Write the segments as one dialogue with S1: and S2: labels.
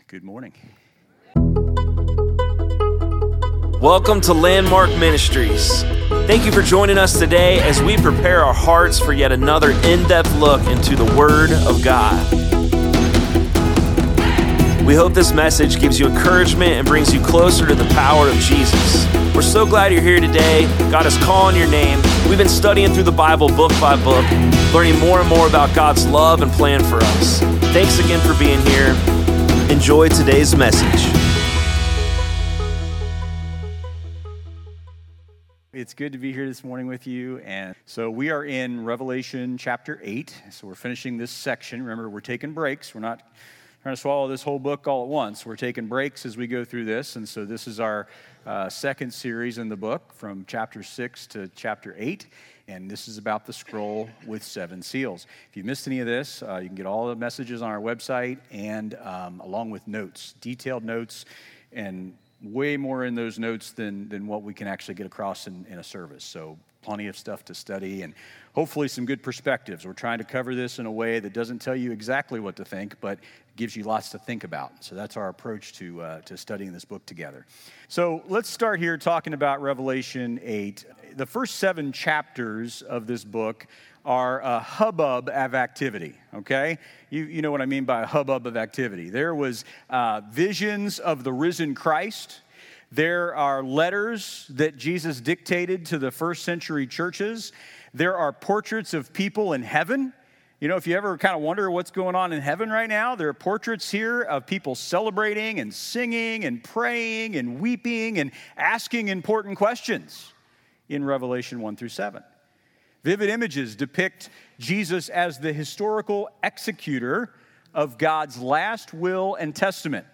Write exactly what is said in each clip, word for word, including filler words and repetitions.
S1: Good morning.
S2: Welcome to Landmark Ministries. Thank you for joining us today as we prepare our hearts for yet another in-depth look into the Word of God. We hope this message gives you encouragement and brings you closer to the power of Jesus. We're so glad you're here today. God is calling your name. We've been studying through the Bible book by book, learning more and more about God's love and plan for us. Thanks again for being here. Enjoy today's message.
S1: It's good to be here this morning with you. And so we are in Revelation chapter eight. So we're finishing this section. Remember, we're taking breaks. We're not trying to swallow this whole book all at once. We're taking breaks as we go through this. And so this is our uh, second series in the book from chapter six to chapter eight. And this is about the scroll with seven seals. If you missed any of this, uh, you can get all the messages on our website and um, along with notes, detailed notes, and way more in those notes than, than what we can actually get across in, in a service. So plenty of stuff to study and hopefully some good perspectives. We're trying to cover this in a way that doesn't tell you exactly what to think, but gives you lots to think about. So that's our approach to uh, to studying this book together. So let's start here talking about Revelation eight. The first seven chapters of this book are a hubbub of activity, okay? You, you know what I mean by a hubbub of activity. There was uh, visions of the risen Christ. There are letters that Jesus dictated to the first century churches. There are portraits of people in heaven. You know, if you ever kind of wonder what's going on in heaven right now, there are portraits here of people celebrating and singing and praying and weeping and asking important questions in Revelation one through seven. Vivid images depict Jesus as the historical executor of God's last will and testament.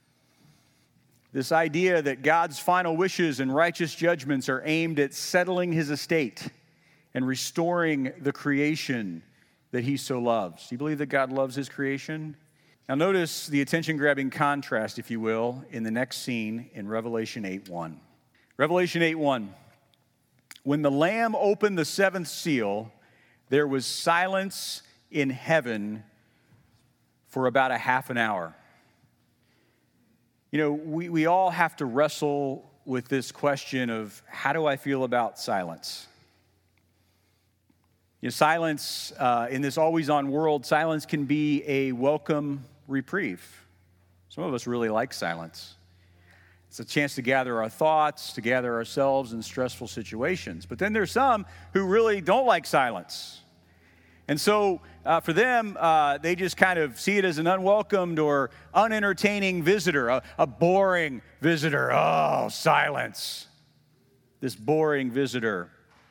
S1: This idea that God's final wishes and righteous judgments are aimed at settling his estate and restoring the creation that he so loves. Do you believe that God loves his creation? Now notice the attention-grabbing contrast, if you will, in the next scene in Revelation eight one. Revelation eight one. When the Lamb opened the seventh seal, there was silence in heaven for about a half an hour. You know, we, we all have to wrestle with this question of how do I feel about silence? You know, silence uh, in this always-on world, silence can be a welcome reprieve. Some of us really like silence. It's a chance to gather our thoughts, to gather ourselves in stressful situations. But then there's some who really don't like silence. And so uh, for them, uh, they just kind of see it as an unwelcomed or unentertaining visitor, a, a boring visitor. Oh, silence. This boring visitor.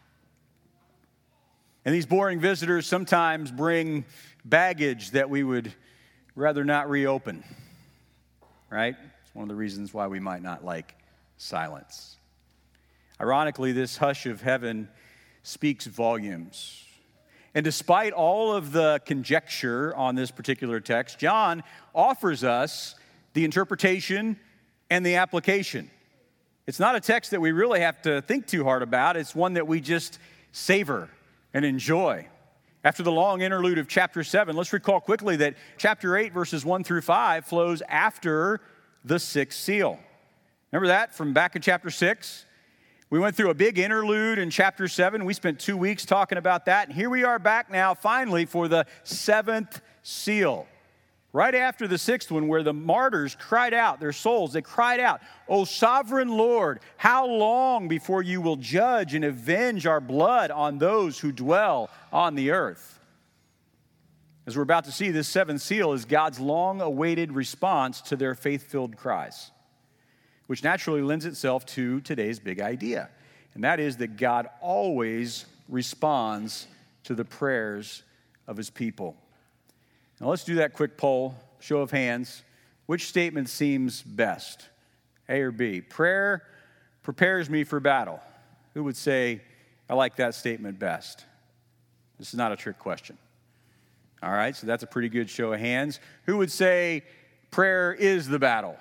S1: And these boring visitors sometimes bring baggage that we would rather not reopen, right? It's one of the reasons why we might not like silence. Ironically, this hush of heaven speaks volumes. And despite all of the conjecture on this particular text, John offers us the interpretation and the application. It's not a text that we really have to think too hard about. It's one that we just savor and enjoy. After the long interlude of chapter seven, let's recall quickly that chapter eight, verses one through five, flows after the sixth seal. Remember that from back in chapter six? We went through a big interlude in chapter seven. We spent two weeks talking about that. And here we are back now, finally, for the seventh seal. Right after the sixth one, where the martyrs cried out, their souls, they cried out, "O sovereign Lord, how long before you will judge and avenge our blood on those who dwell on the earth?" As we're about to see, this seventh seal is God's long-awaited response to their faith-filled cries, which naturally lends itself to today's big idea, and that is that God always responds to the prayers of his people. Now let's do that quick poll, show of hands. Which statement seems best, A or B? Prayer prepares me for battle. Who would say, I like that statement best? This is not a trick question. All right, so that's a pretty good show of hands. Who would say prayer is the battle?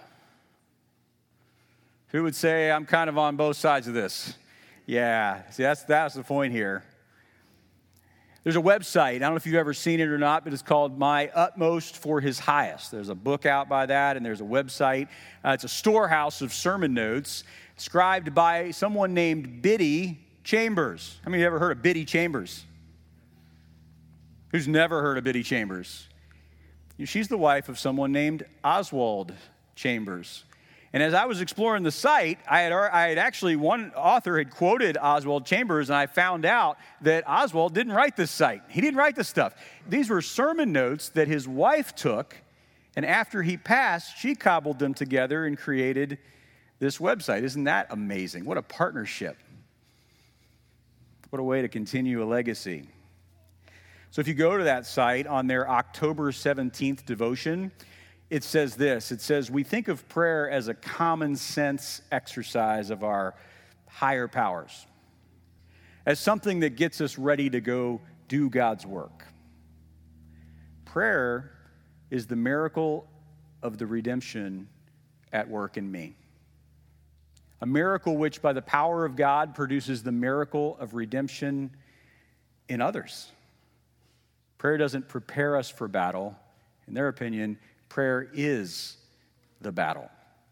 S1: Who would say I'm kind of on both sides of this? Yeah, see, that's, that's the point here. There's a website, I don't know if you've ever seen it or not, but it's called My Utmost for His Highest. There's a book out by that, and there's a website. Uh, it's a storehouse of sermon notes scribed by someone named Biddy Chambers. How many of you ever heard of Biddy Chambers? Who's never heard of Biddy Chambers? She's the wife of someone named Oswald Chambers. And as I was exploring the site, I had, I had actually, one author had quoted Oswald Chambers, and I found out that Oswald didn't write this site. He didn't write this stuff. These were sermon notes that his wife took, and after he passed, she cobbled them together and created this website. Isn't that amazing? What a partnership. What a way to continue a legacy. So if you go to that site on their October seventeenth devotion, it says this. It says, we think of prayer as a common sense exercise of our higher powers, as something that gets us ready to go do God's work. Prayer is the miracle of the redemption at work in me. A miracle which, by the power of God, produces the miracle of redemption in others. Prayer doesn't prepare us for battle. In their opinion, prayer is the battle.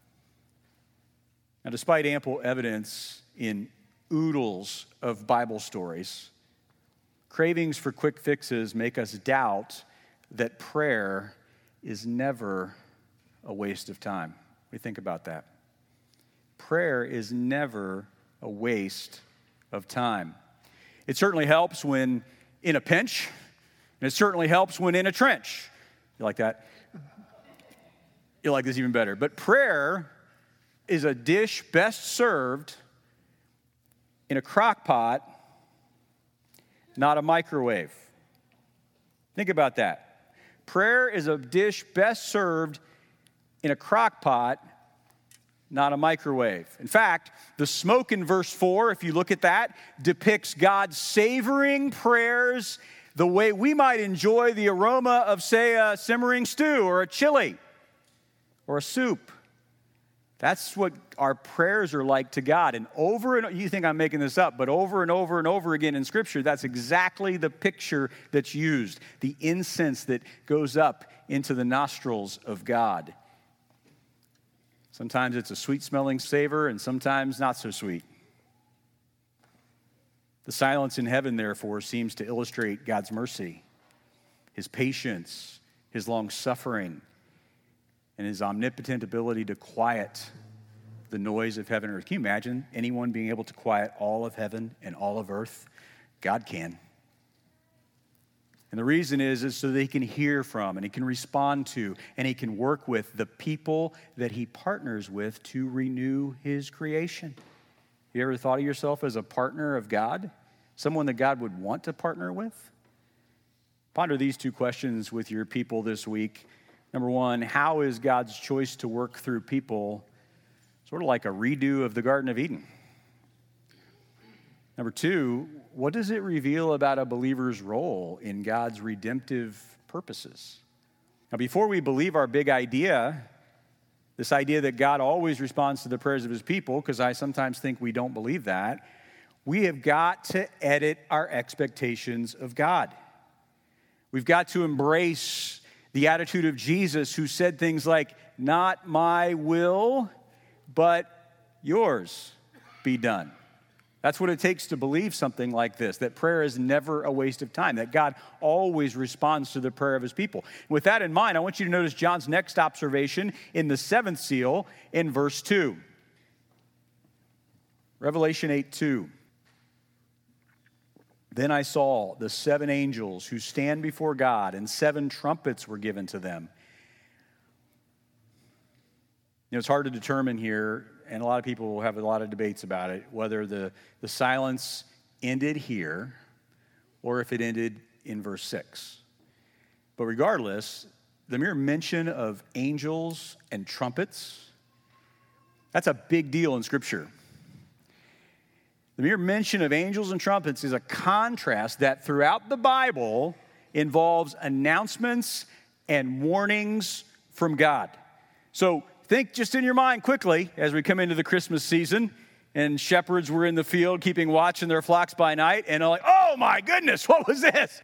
S1: Now, despite ample evidence in oodles of Bible stories, cravings for quick fixes make us doubt that prayer is never a waste of time. We think about that. Prayer is never a waste of time. It certainly helps when in a pinch, and it certainly helps when in a trench. You like that? You like this even better. But prayer is a dish best served in a crock pot, not a microwave. Think about that. Prayer is a dish best served in a crock pot, not a microwave. In fact, the smoke in verse four, if you look at that, depicts God savoring prayers the way we might enjoy the aroma of, say, a simmering stew or a chili or a soup. That's what our prayers are like to God. And over and you think I'm making this up, but over and over and over again in Scripture, that's exactly the picture that's used. The incense that goes up into the nostrils of God. Sometimes it's a sweet-smelling savor, and sometimes not so sweet. The silence in heaven, therefore, seems to illustrate God's mercy, His patience, His long-suffering, and His omnipotent ability to quiet the noise of heaven and earth. Can you imagine anyone being able to quiet all of heaven and all of earth? God can. And the reason is, is so that He can hear from and He can respond to and He can work with the people that He partners with to renew His creation. You ever thought of yourself as a partner of God? Someone that God would want to partner with? Ponder these two questions with your people this week. Number one, how is God's choice to work through people sort of like a redo of the Garden of Eden? Number two, what does it reveal about a believer's role in God's redemptive purposes? Now, before we believe our big idea, this idea that God always responds to the prayers of His people, because I sometimes think we don't believe that, we have got to edit our expectations of God. We've got to embrace the attitude of Jesus, who said things like, not my will, but yours be done. That's what it takes to believe something like this, that prayer is never a waste of time, that God always responds to the prayer of His people. With that in mind, I want you to notice John's next observation in the seventh seal in verse two. Revelation eight two. Then I saw the seven angels who stand before God, and seven trumpets were given to them. You know, it's hard to determine here, and a lot of people will have a lot of debates about it, whether the, the silence ended here or if it ended in verse six. But regardless, the mere mention of angels and trumpets, that's a big deal in Scripture. The mere mention of angels and trumpets is a contrast that throughout the Bible involves announcements and warnings from God. So think just in your mind quickly as we come into the Christmas season and shepherds were in the field keeping watch in their flocks by night and they're like, oh, oh my goodness, what was this?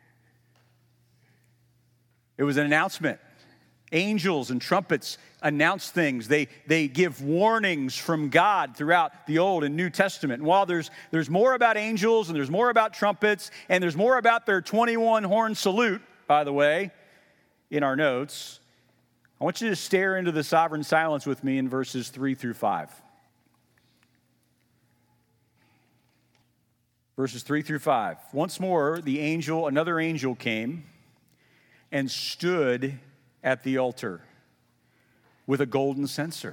S1: It was an announcement. Angels and trumpets announce things. They, they give warnings from God throughout the Old and New Testament. And while there's, there's more about angels and there's more about trumpets and there's more about their twenty-one horn salute, by the way, in our notes, I want you to stare into the sovereign silence with me in verses three through five. Verses three through five. Once more, the angel, another angel came and stood at the altar with a golden censer.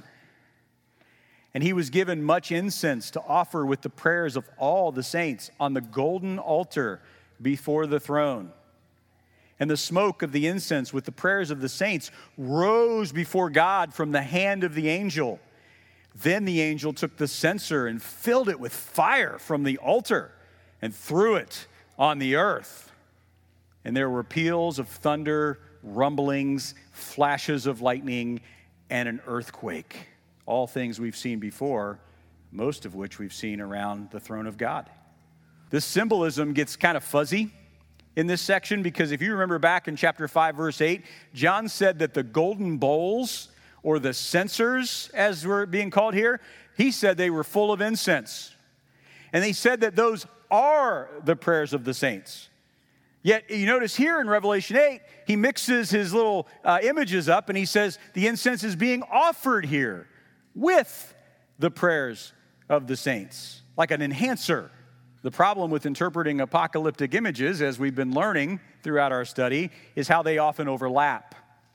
S1: And he was given much incense to offer with the prayers of all the saints on the golden altar before the throne. And the smoke of the incense with the prayers of the saints rose before God from the hand of the angel. Then the angel took the censer and filled it with fire from the altar and threw it on the earth. And there were peals of thunder, rumblings, flashes of lightning, and an earthquake. All things we've seen before, most of which we've seen around the throne of God. This symbolism gets kind of fuzzy in this section because if you remember back in chapter five, verse eight, John said that the golden bowls, or the censers, as we're being called here, he said they were full of incense. And he said that those are the prayers of the saints. Yet, you notice here in Revelation eight, he mixes his little uh, images up and he says the incense is being offered here with the prayers of the saints, like an enhancer. The problem with interpreting apocalyptic images, as we've been learning throughout our study, is how they often overlap.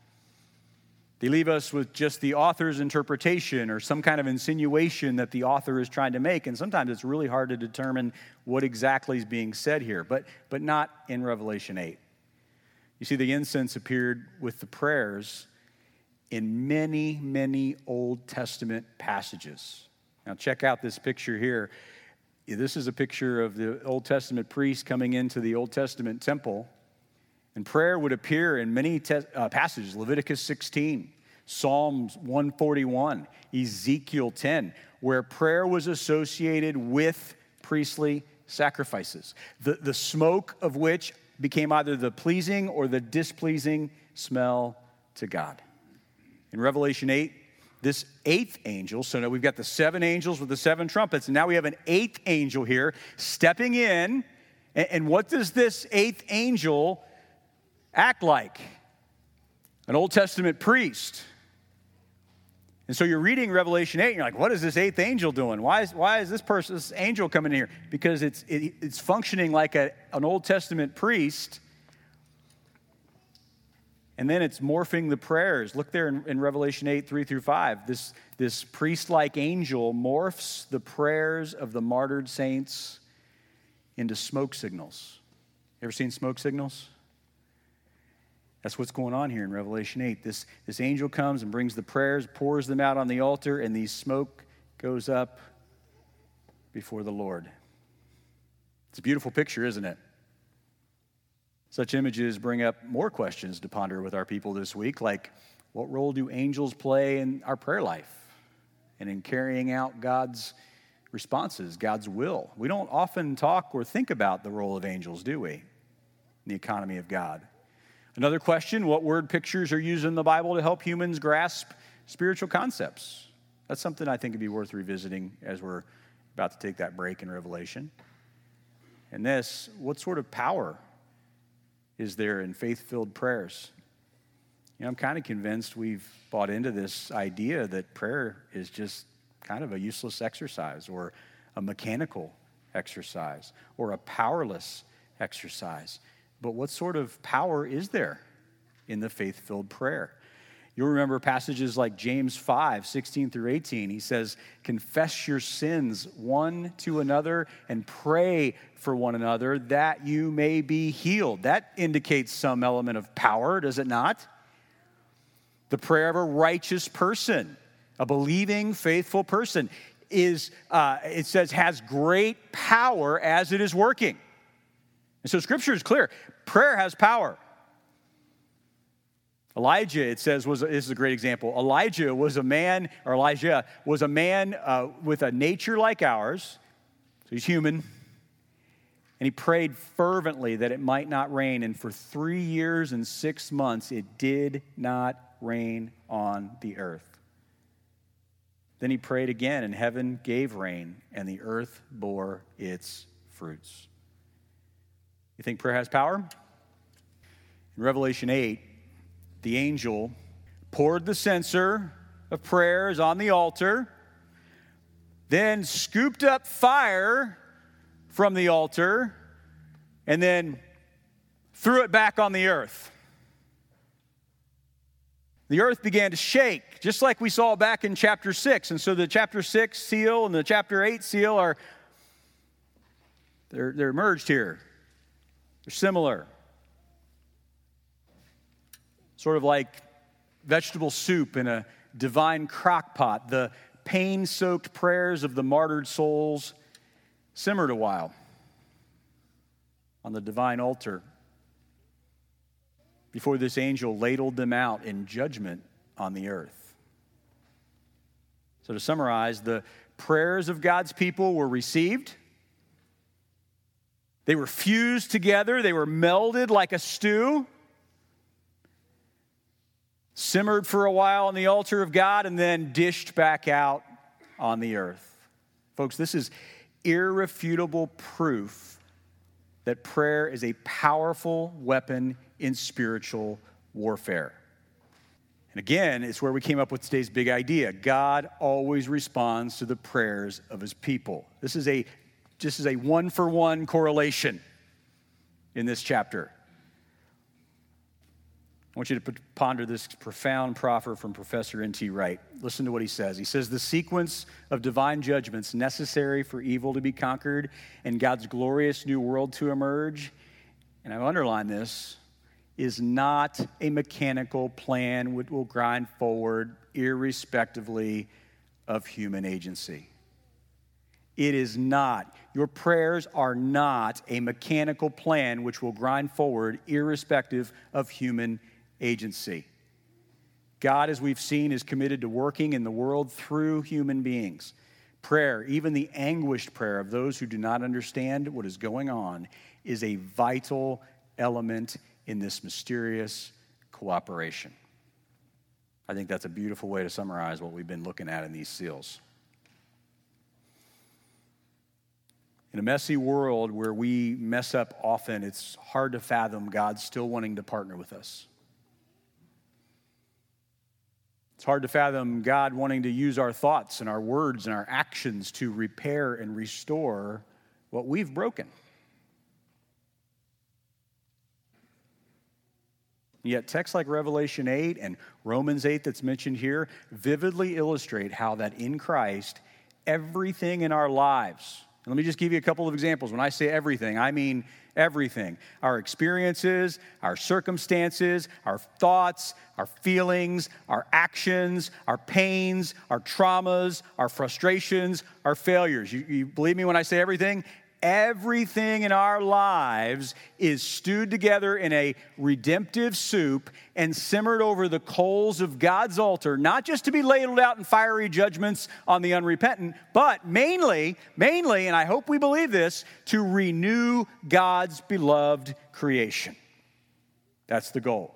S1: They leave us with just the author's interpretation or some kind of insinuation that the author is trying to make, and sometimes it's really hard to determine what exactly is being said here, but, but not in Revelation eight. You see, the incense appeared with the prayers in many, many Old Testament passages. Now check out this picture here. This is a picture of the Old Testament priest coming into the Old Testament temple. And prayer would appear in many te- uh, passages, Leviticus sixteen, Psalms one forty-one, Ezekiel ten, where prayer was associated with priestly sacrifices, the, the smoke of which became either the pleasing or the displeasing smell to God. In Revelation eight, this eighth angel, so now we've got the seven angels with the seven trumpets, and now we have an eighth angel here stepping in, and, and what does this eighth angel act like? An Old Testament priest. And so you're reading Revelation eight, and you're like, what is this eighth angel doing? Why is, why is this person, this angel coming in here? Because it's, it, it's functioning like a, an Old Testament priest, and then it's morphing the prayers. Look there in, in Revelation eight, three through five. This, this priest-like angel morphs the prayers of the martyred saints into smoke signals. Ever seen smoke signals? That's what's going on here in Revelation eight. This, this angel comes and brings the prayers, pours them out on the altar, and the smoke goes up before the Lord. It's a beautiful picture, isn't it? Such images bring up more questions to ponder with our people this week, like what role do angels play in our prayer life and in carrying out God's responses, God's will? We don't often talk or think about the role of angels, do we, in the economy of God? Another question, what word pictures are used in the Bible to help humans grasp spiritual concepts? That's something I think would be worth revisiting as we're about to take that break in Revelation. And this, what sort of power is there in faith-filled prayers? You know, I'm kind of convinced we've bought into this idea that prayer is just kind of a useless exercise or a mechanical exercise or a powerless exercise. But what sort of power is there in the faith-filled prayer? You'll remember passages like James five, sixteen through eighteen. He says, confess your sins one to another and pray for one another that you may be healed. That indicates some element of power, does it not? The prayer of a righteous person, a believing, faithful person, is, uh, it says, has great power as it is working. And so Scripture is clear. Prayer has power. Elijah, it says, was this is a great example. Elijah was a man, or Elijah was a man uh, with a nature like ours. So he's human. And he prayed fervently that it might not rain. And for three years and six months, it did not rain on the earth. Then he prayed again, and heaven gave rain, and the earth bore its fruits. You think prayer has power? In Revelation eight, the angel poured the censer of prayers on the altar, then scooped up fire from the altar, and then threw it back on the earth. The earth began to shake, just like we saw back in chapter six. And so the chapter six seal and the chapter eight seal are, they're, they're merged here. They're similar. Sort of like vegetable soup in a divine crock pot. The pain-soaked prayers of the martyred souls simmered a while on the divine altar before this angel ladled them out in judgment on the earth. So to summarize, the prayers of God's people were received. They were fused together. They were melded like a stew, simmered for a while on the altar of God, and then dished back out on the earth. Folks, this is irrefutable proof that prayer is a powerful weapon in spiritual warfare. And again, it's where we came up with today's big idea. God always responds to the prayers of his people. This is a, this is a one-for-one correlation in this chapter. I want you to ponder this profound proffer from Professor N T Wright. Listen to what he says. He says, the sequence of divine judgments necessary for evil to be conquered and God's glorious new world to emerge, and I've underlined this, is not a mechanical plan which will grind forward irrespectively of human agency. It is not. Your prayers are not a mechanical plan which will grind forward irrespective of human agency. God, as we've seen, is committed to working in the world through human beings. Prayer, even the anguished prayer of those who do not understand what is going on, is a vital element in this mysterious cooperation. I think that's a beautiful way to summarize what we've been looking at in these seals. In a messy world where we mess up often, it's hard to fathom God still wanting to partner with us. It's hard to fathom God wanting to use our thoughts and our words and our actions to repair and restore what we've broken. Yet texts like Revelation eight and Romans eight that's mentioned here vividly illustrate how that in Christ, everything in our lives, and let me just give you a couple of examples. When I say everything, I mean everything. Our experiences, our circumstances, our thoughts, our feelings, our actions, our pains, our traumas, our frustrations, our failures. You, you believe me when I say everything? Everything in our lives is stewed together in a redemptive soup and simmered over the coals of God's altar, not just to be ladled out in fiery judgments on the unrepentant, but mainly, mainly, and I hope we believe this, to renew God's beloved creation. That's the goal.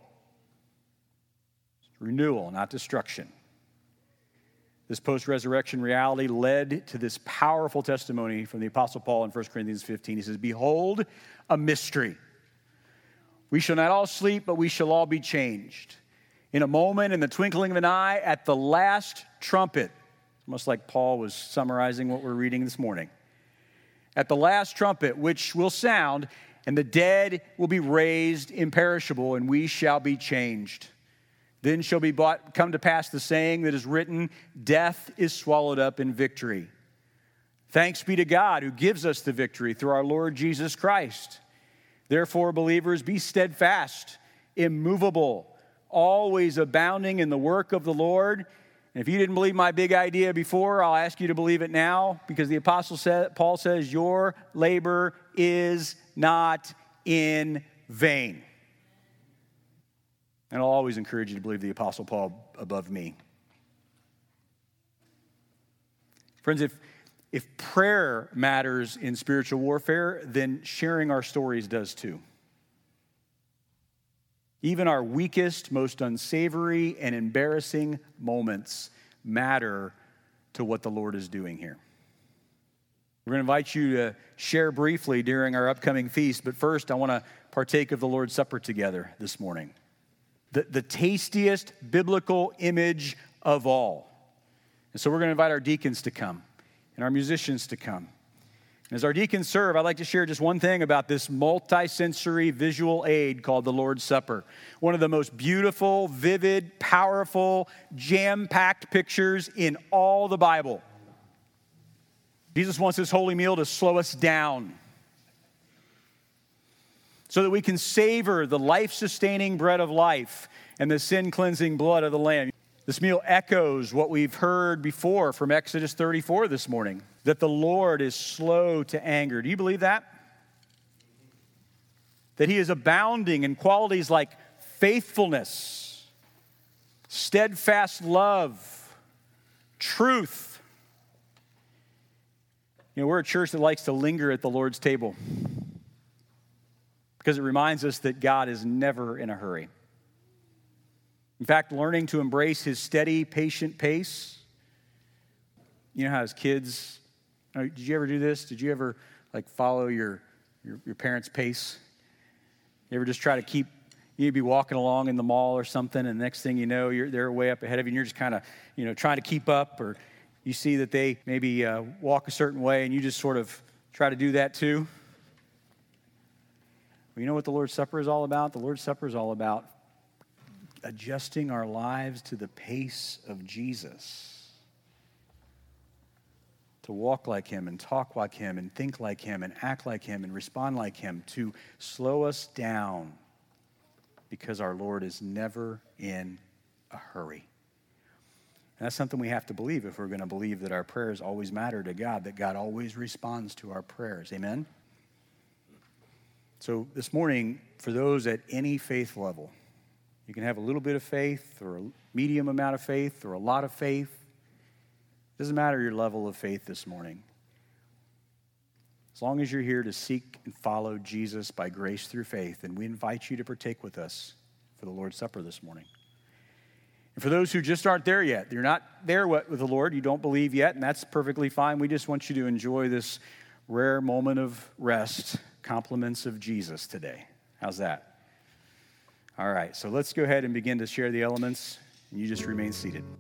S1: Renewal, not destruction. This post-resurrection reality led to this powerful testimony from the Apostle Paul in First Corinthians fifteen. He says, behold, a mystery. We shall not all sleep, but we shall all be changed. In a moment, in the twinkling of an eye, at the last trumpet. Almost like Paul was summarizing what we're reading this morning. At the last trumpet, which will sound, and the dead will be raised imperishable, and we shall be changed. Then shall be brought, come to pass the saying that is written, death is swallowed up in victory. Thanks be to God who gives us the victory through our Lord Jesus Christ. Therefore, believers, be steadfast, immovable, always abounding in the work of the Lord. And if you didn't believe my big idea before, I'll ask you to believe it now, because the Apostle said, Paul says, your labor is not in vain. And I'll always encourage you to believe the Apostle Paul above me. Friends, if, If prayer matters in spiritual warfare, then sharing our stories does too. Even our weakest, most unsavory, and embarrassing moments matter to what the Lord is doing here. We're going to invite you to share briefly during our upcoming feast, but first I want to partake of the Lord's Supper together this morning. The, the tastiest biblical image of all. And so we're going to invite our deacons to come and our musicians to come. And as our deacons serve, I'd like to share just one thing about this multi-sensory visual aid called the Lord's Supper. One of the most beautiful, vivid, powerful, jam-packed pictures in all the Bible. Jesus wants this holy meal to slow us down so that we can savor the life-sustaining bread of life and the sin-cleansing blood of the Lamb. This meal echoes what we've heard before from Exodus thirty-four this morning, that the Lord is slow to anger. Do you believe that? That he is abounding in qualities like faithfulness, steadfast love, truth. You know, we're a church that likes to linger at the Lord's table because it reminds us that God is never in a hurry. In fact, learning to embrace his steady, patient pace. You know how as kids, did you ever do this? Did you ever like follow your, your, your parents' pace? You ever just try to keep, you'd be walking along in the mall or something, and the next thing you know, you're they're way up ahead of you, and you're just kind of, you know, trying to keep up, or you see that they maybe uh, walk a certain way, and you just sort of try to do that too. Well, you know what the Lord's Supper is all about? The Lord's Supper is all about adjusting our lives to the pace of Jesus. To walk like him and talk like him and think like him and act like him and respond like him. To slow us down because our Lord is never in a hurry. And that's something we have to believe if we're going to believe that our prayers always matter to God, that God always responds to our prayers. Amen? So this morning, for those at any faith level, you can have a little bit of faith or a medium amount of faith or a lot of faith. It doesn't matter your level of faith this morning. As long as you're here to seek and follow Jesus by grace through faith, and we invite you to partake with us for the Lord's Supper this morning. And for those who just aren't there yet, you're not there with the Lord, you don't believe yet, and that's perfectly fine. We just want you to enjoy this rare moment of rest, compliments of Jesus today. How's that? All right, so let's go ahead and begin to share the elements, and you just remain seated.